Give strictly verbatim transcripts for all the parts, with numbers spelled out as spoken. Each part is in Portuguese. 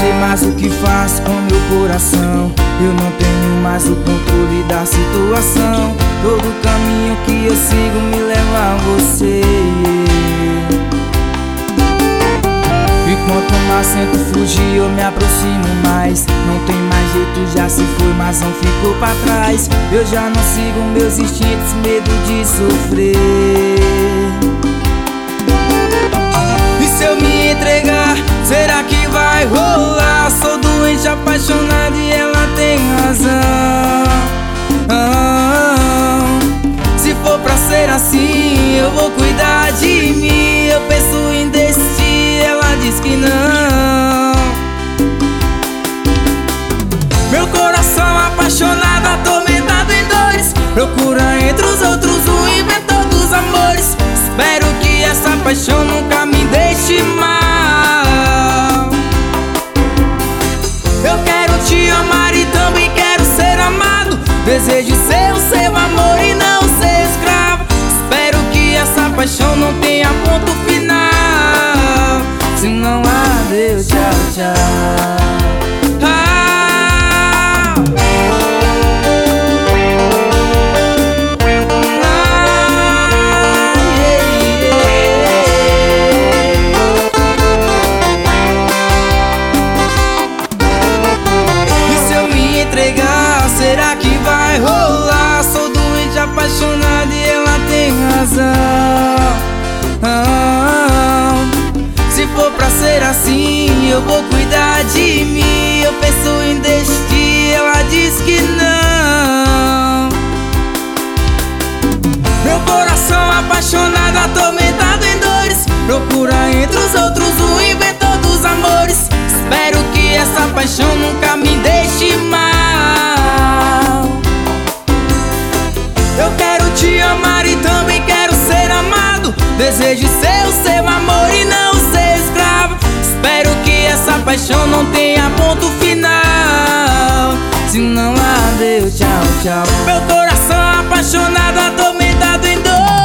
sei mais o que faço com meu coração. Eu não tenho mais o controle da situação. Todo caminho que eu sigo me leva a você. E quanto mais tento fugir, eu me aproximo mais. Não tem mais jeito, já se foi, mas não ficou pra trás. Eu já não sigo meus instintos, medo de sofrer. E se eu me entregar, será que vai rolar? Sou doente, apaixonado e ela tem razão. Se for pra ser assim, eu vou cuidar de mim. Eu penso em desistir, ela diz que não. Meu coração apaixonado, atormentado em dores, procura entre os outros o inventor dos amores. Espero que essa paixão nunca me deixe mal. Eu quero te amar e também quero ser amado. Desejo ser o seu amor e não ser escravo. Espero que essa paixão não tenha ponto final. Se não, adeus, tchau, tchau. Será que vai rolar? Sou doente, apaixonado e ela tem razão. Se for pra ser assim, eu vou cuidar de mim. Eu penso em desistir, ela diz que não. Meu coração apaixonado, atormentado em dores, procura entre os outros o inventor dos amores. Espero que essa paixão nunca me deixe mal. Eu quero te amar e também quero ser amado. Desejo ser o seu amor e não ser escravo. Espero que essa paixão não tenha ponto final. Se não, adeus, tchau, tchau. Meu coração apaixonado, atormentado em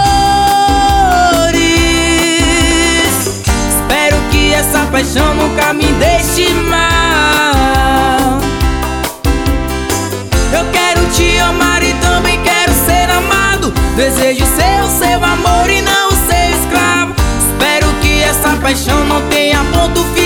dores. Espero que essa paixão nunca me deixe mal. Eu quero te amar e também quero ser amado. Desejo ser o seu amor e não ser escravo. Espero que essa paixão não tenha ponto final.